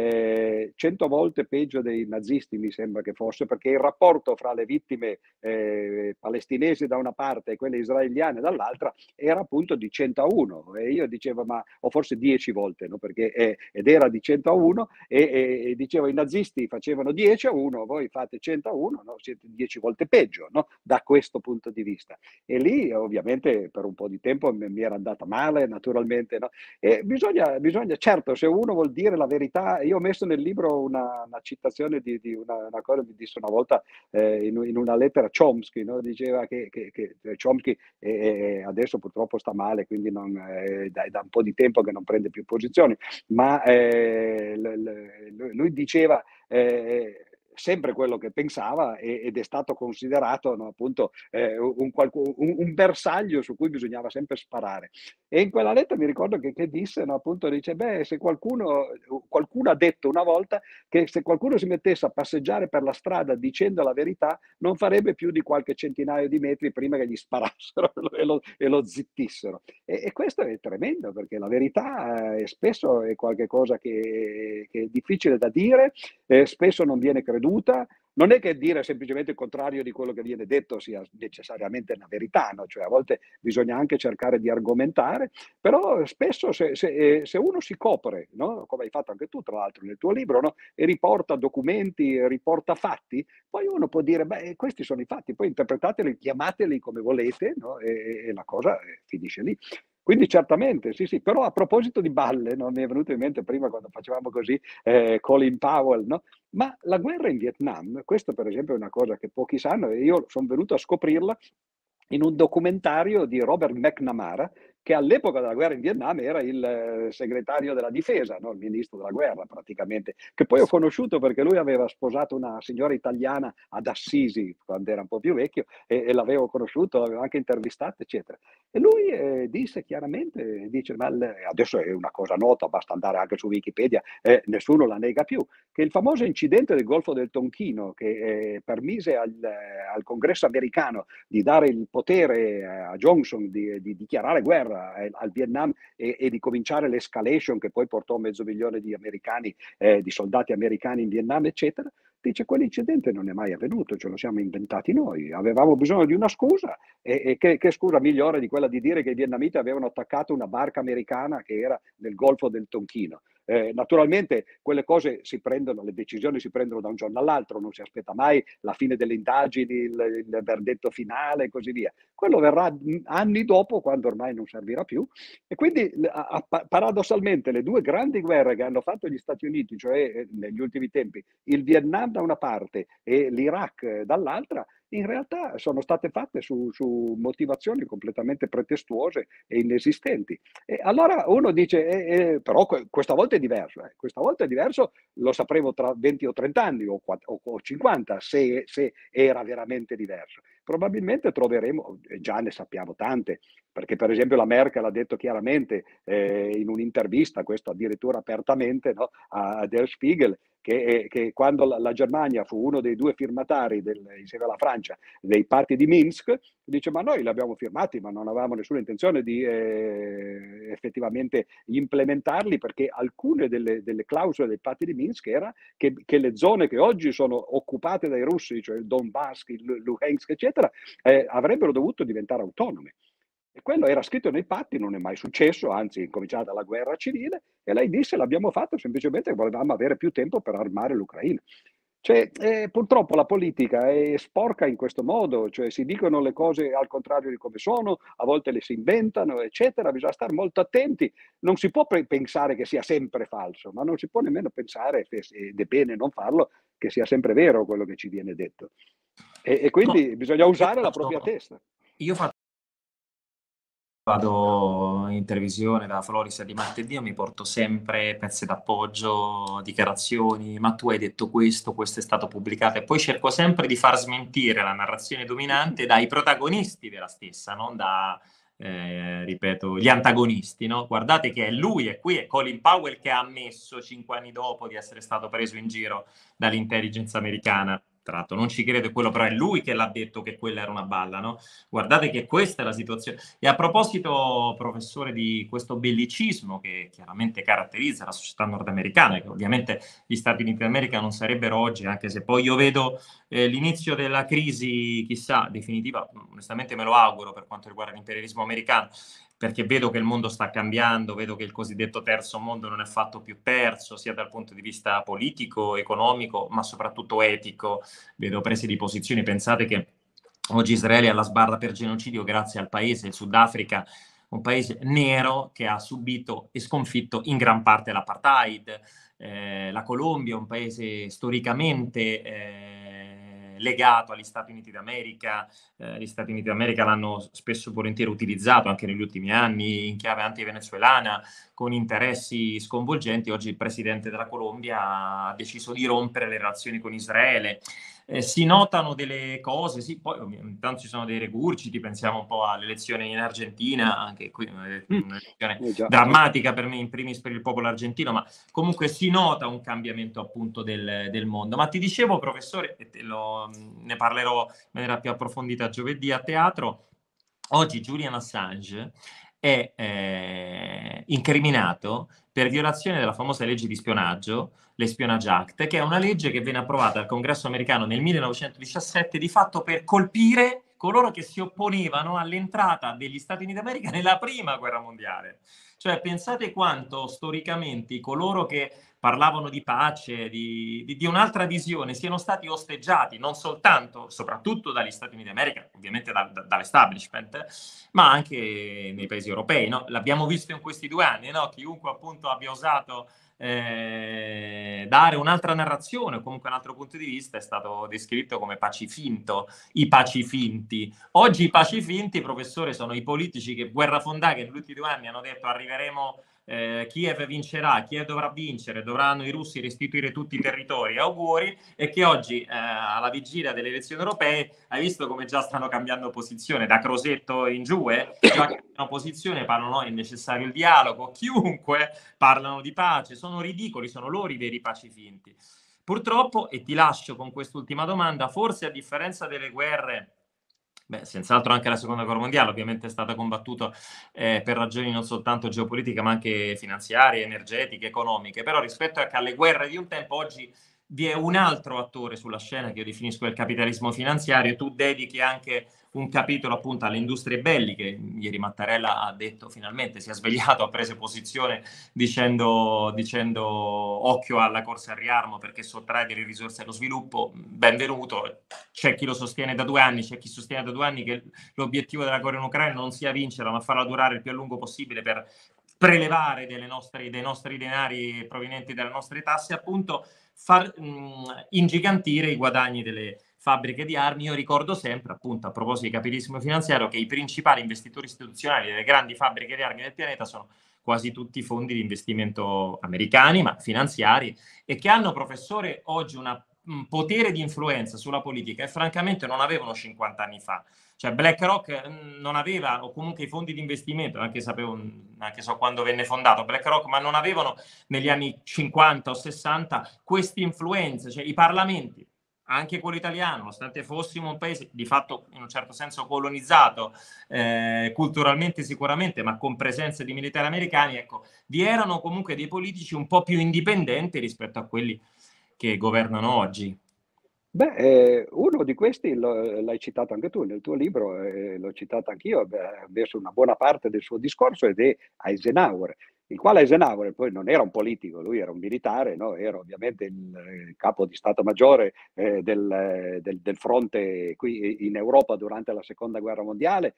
eh, cento volte peggio dei nazisti, mi sembra che fosse, perché il rapporto fra le vittime eh, palestinesi da una parte e quelle israeliane dall'altra era appunto di cento a uno. E io dicevo, ma, o forse dieci volte, no? Perché, eh, ed era di cento a uno, e, e, e dicevo, i nazisti facevano dieci a uno, voi fate cento a uno, no? Siete dieci volte peggio, no? Da questo punto di vista. E lì ovviamente per un po' di tempo mi mi era andata male, naturalmente, no? E bisogna, bisogna, certo, se uno vuol dire la verità, io ho messo nel libro una, una citazione di, di una, una cosa, mi disse una volta eh, in, in una lettera Chomsky, no? Diceva che, che, che Chomsky eh, adesso purtroppo sta male, quindi non, eh, da, da un po' di tempo che non prende più posizioni, ma eh, l, l, lui diceva... Eh, sempre quello che pensava e, ed è stato considerato, no, appunto eh, un, qualcu- un, un bersaglio su cui bisognava sempre sparare. E in quella lettera mi ricordo che, che disse, no, appunto, dice, beh, se qualcuno, qualcuno ha detto una volta che se qualcuno si mettesse a passeggiare per la strada dicendo la verità, non farebbe più di qualche centinaio di metri prima che gli sparassero e lo, e lo zittissero. E, e questo è tremendo, perché la verità eh, spesso è qualcosa che, che è difficile da dire, eh, spesso non viene creduta. Non è che dire semplicemente il contrario di quello che viene detto sia necessariamente una verità, no? Cioè, a volte bisogna anche cercare di argomentare, però spesso se, se, eh, se uno si copre, no? Come hai fatto anche tu, tra l'altro, nel tuo libro, no? E riporta documenti, riporta fatti, poi uno può dire, beh, questi sono i fatti, poi interpretateli, chiamateli come volete, no? e, e la cosa eh, finisce lì. Quindi certamente, sì, sì, però a proposito di balle, no? Mi è venuto in mente prima quando facevamo così eh, Colin Powell, no? Ma la guerra in Vietnam, questo per esempio è una cosa che pochi sanno e io sono venuto a scoprirla in un documentario di Robert McNamara, che all'epoca della guerra in Vietnam era il eh, segretario della difesa, no? Il ministro della guerra praticamente, che poi ho conosciuto perché lui aveva sposato una signora italiana ad Assisi quando era un po' più vecchio e, e l'avevo conosciuto, l'avevo anche intervistato, eccetera. E lui eh, disse chiaramente, dice, ma l- adesso è una cosa nota, basta andare anche su Wikipedia, eh, nessuno la nega più, che il famoso incidente del Golfo del Tonchino che eh, permise al, eh, al Congresso americano di dare il potere a Johnson di, di dichiarare guerra al Vietnam e, e di cominciare l'escalation che poi portò mezzo milione di americani, eh, di soldati americani in Vietnam, eccetera. Dice, quell'incidente non è mai avvenuto, ce lo siamo inventati noi, avevamo bisogno di una scusa e, e che, che scusa migliore di quella di dire che i vietnamiti avevano attaccato una barca americana che era nel Golfo del Tonchino. Eh, naturalmente quelle cose si prendono, le decisioni si prendono da un giorno all'altro, non si aspetta mai la fine delle indagini, il, il verdetto finale e così via. Quello verrà anni dopo, quando ormai non servirà più. E quindi a, a, paradossalmente le due grandi guerre che hanno fatto gli Stati Uniti, cioè eh, negli ultimi tempi, il Vietnam da una parte e l'Iraq eh, dall'altra, in realtà sono state fatte su, su motivazioni completamente pretestuose e inesistenti. E allora uno dice, eh, eh, però que- questa volta è diverso, eh. Questa volta è diverso, lo sapremo tra venti o trenta anni o, o, o cinquanta se, se era veramente diverso. Probabilmente troveremo, e già ne sappiamo tante, perché per esempio la Merkel ha detto chiaramente eh, in un'intervista, questo addirittura apertamente, no, a Der Spiegel, che, eh, che quando la, la Germania fu uno dei due firmatari del, insieme alla Francia dei patti di Minsk, dice ma noi li abbiamo firmati ma non avevamo nessuna intenzione di eh, effettivamente implementarli perché alcune delle, delle clausole dei patti di Minsk era che, che le zone che oggi sono occupate dai russi, cioè il Donbass, il Luhansk eccetera, eh, avrebbero dovuto diventare autonome. E quello era scritto nei patti, non è mai successo, anzi è cominciata la guerra civile e lei disse l'abbiamo fatto semplicemente perché volevamo avere più tempo per armare l'Ucraina. Cioè, eh, purtroppo la politica è sporca in questo modo, cioè si dicono le cose al contrario di come sono, a volte le si inventano, eccetera, bisogna stare molto attenti. Non si può pre- pensare che sia sempre falso, ma non si può nemmeno pensare, ed è bene non farlo, che sia sempre vero quello che ci viene detto. E, e No, quindi bisogna io usare la propria faccio, testa. io faccio Vado in televisione da Floris di martedì, io mi porto sempre pezzi d'appoggio, dichiarazioni, ma tu hai detto questo, questo è stato pubblicato e poi cerco sempre di far smentire la narrazione dominante dai protagonisti della stessa, non da, eh, ripeto, gli antagonisti, no? Guardate che è lui, e qui è Colin Powell che ha ammesso cinque anni dopo di essere stato preso in giro dall'intelligence americana. Tra l'altro non ci credo, quello però è lui che l'ha detto che quella era una balla, no? Guardate che questa è la situazione. E a proposito, professore, di questo bellicismo che chiaramente caratterizza la società nordamericana, che ovviamente gli Stati Uniti d'America non sarebbero oggi, anche se poi io vedo eh, l'inizio della crisi, chissà, definitiva, onestamente me lo auguro per quanto riguarda l'imperialismo americano, perché vedo che il mondo sta cambiando, vedo che il cosiddetto terzo mondo non è fatto più terzo, sia dal punto di vista politico, economico, ma soprattutto etico. Vedo prese di posizioni, pensate che oggi Israele è alla sbarra per genocidio grazie al paese, il Sudafrica, un paese nero che ha subito e sconfitto in gran parte l'apartheid. Eh, la Colombia è un paese storicamente eh, legato agli Stati Uniti d'America. Eh, gli Stati Uniti d'America l'hanno spesso e volentieri utilizzato anche negli ultimi anni in chiave anti-venezuelana, con interessi sconvolgenti. Oggi il presidente della Colombia ha deciso di rompere le relazioni con Israele. Eh, si notano delle cose, sì, poi intanto ci sono dei regurgiti, pensiamo un po' alle elezioni in Argentina, anche qui un'elezione Eh, già. drammatica per me, in primis per il popolo argentino, ma comunque si nota un cambiamento appunto del, del mondo. Ma ti dicevo, professore, e te lo, ne parlerò in maniera più approfondita giovedì a teatro, oggi Julian Assange è eh, incriminato per violazione della famosa legge di spionaggio, l'Espionage Act, che è una legge che venne approvata dal Congresso americano nel millenovecentodiciassette di fatto per colpire coloro che si opponevano all'entrata degli Stati Uniti d'America nella prima guerra mondiale. Cioè, pensate quanto storicamente coloro che parlavano di pace, di, di, di un'altra visione, siano stati osteggiati, non soltanto, soprattutto dagli Stati Uniti d'America, ovviamente da, da, dall'establishment, ma anche nei paesi europei. No? L'abbiamo visto in questi due anni, no? Chiunque appunto abbia osato eh, dare un'altra narrazione o comunque un altro punto di vista è stato descritto come pacifinto, i pacifinti. Oggi i pacifinti, professore, sono i politici che guerrafondai che negli ultimi due anni hanno detto arriveremo, eh, Kiev vincerà, Kiev dovrà vincere, dovranno i russi restituire tutti i territori, auguri, e che oggi eh, alla vigilia delle elezioni europee hai visto come già stanno cambiando posizione, da Crosetto in giù, eh, già cambiano posizione, parlano è necessario il dialogo, chiunque parlano di pace, sono ridicoli, sono loro i veri pacifinti. Purtroppo, e ti lascio con quest'ultima domanda, forse a differenza delle guerre, beh, senz'altro anche la seconda guerra mondiale ovviamente è stata combattuta eh, per ragioni non soltanto geopolitiche ma anche finanziarie, energetiche, economiche, però rispetto anche alle guerre di un tempo oggi vi è un altro attore sulla scena che io definisco il capitalismo finanziario, e tu dedichi anche un capitolo appunto alle industrie belliche. Ieri Mattarella ha detto finalmente, si è svegliato, ha preso posizione dicendo, dicendo occhio alla corsa al riarmo perché sottrae delle risorse allo sviluppo. Benvenuto, c'è chi lo sostiene da due anni, c'è chi sostiene da due anni che l'obiettivo della guerra in Ucraina non sia vincerla ma farla durare il più a lungo possibile per prelevare delle nostre, dei nostri denari provenienti dalle nostre tasse, appunto far mh, ingigantire i guadagni delle fabbriche di armi. Io ricordo sempre, appunto, a proposito di capitalismo finanziario, che i principali investitori istituzionali delle grandi fabbriche di armi del pianeta sono quasi tutti fondi di investimento americani, ma finanziari, e che hanno, professore, oggi una, un potere di influenza sulla politica e francamente non avevano cinquanta anni fa. Cioè BlackRock non aveva, o comunque i fondi di investimento, anche sapevo, anche so quando venne fondato BlackRock, ma non avevano negli anni cinquanta o sessanta queste influenze, cioè i parlamenti, anche quello italiano, nonostante fossimo un paese di fatto in un certo senso colonizzato, eh, culturalmente sicuramente, ma con presenze di militari americani, ecco, vi erano comunque dei politici un po' più indipendenti rispetto a quelli che governano oggi. Beh, eh, uno di questi lo, l'hai citato anche tu nel tuo libro, eh, l'ho citato anch'io, ha messo una buona parte del suo discorso, ed è Eisenhower, il quale Eisenhower poi non era un politico, lui era un militare, no? Era ovviamente il, il capo di Stato Maggiore eh, del, del, del fronte qui in Europa durante la Seconda Guerra Mondiale,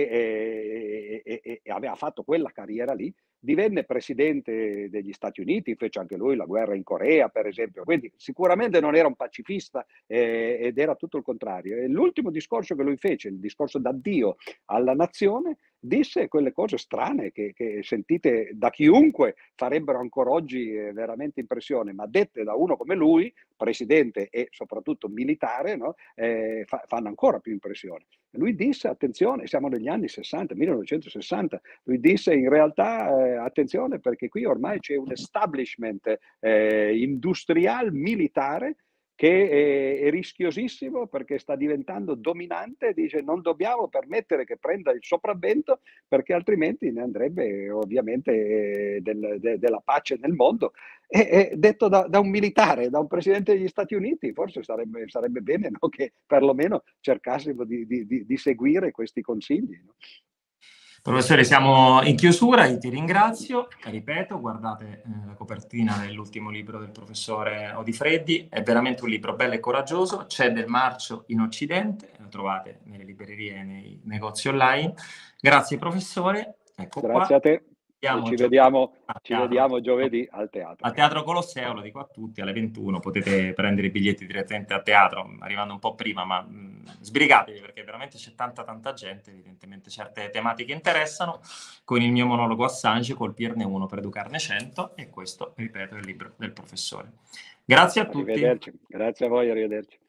e, e, e, e aveva fatto quella carriera lì. Divenne presidente degli Stati Uniti, fece anche lui la guerra in Corea, per esempio, quindi sicuramente non era un pacifista, eh, ed era tutto il contrario. E l'ultimo discorso che lui fece, il discorso d'addio alla nazione, disse quelle cose strane che, che sentite da chiunque farebbero ancora oggi eh, veramente impressione, ma dette da uno come lui, presidente e soprattutto militare, no? eh, fa, fanno ancora più impressione. Lui disse, attenzione, siamo negli anni sessanta, millenovecentosessanta, lui disse in realtà eh, attenzione perché qui ormai c'è un establishment eh, industrial militare che è, è rischiosissimo perché sta diventando dominante, dice non dobbiamo permettere che prenda il sopravvento perché altrimenti ne andrebbe ovviamente eh, del, de, della pace nel mondo. E, e detto da, da un militare, da un presidente degli Stati Uniti, forse sarebbe, sarebbe bene, no, che perlomeno cercassimo di, di, di, di seguire questi consigli. No? Professore, siamo in chiusura, io ti ringrazio, ripeto, guardate eh, la copertina dell'ultimo libro del professore Odifreddi, è veramente un libro bello e coraggioso, c'è del marcio in Occidente, lo trovate nelle librerie e nei negozi online. Grazie professore, ecco Grazie qua. a te. e ci gio- vediamo, a ci teatro. vediamo giovedì al teatro. Al Teatro Colosseo, lo dico a tutti, alle ventuno potete prendere i biglietti direttamente a teatro, arrivando un po' prima, ma mh, sbrigatevi perché veramente c'è tanta tanta gente, evidentemente certe tematiche interessano, con il mio monologo Assange, colpirne uno per educarne cento, e questo, ripeto, è il libro del professore. Grazie a tutti. Arrivederci, grazie a voi, arrivederci.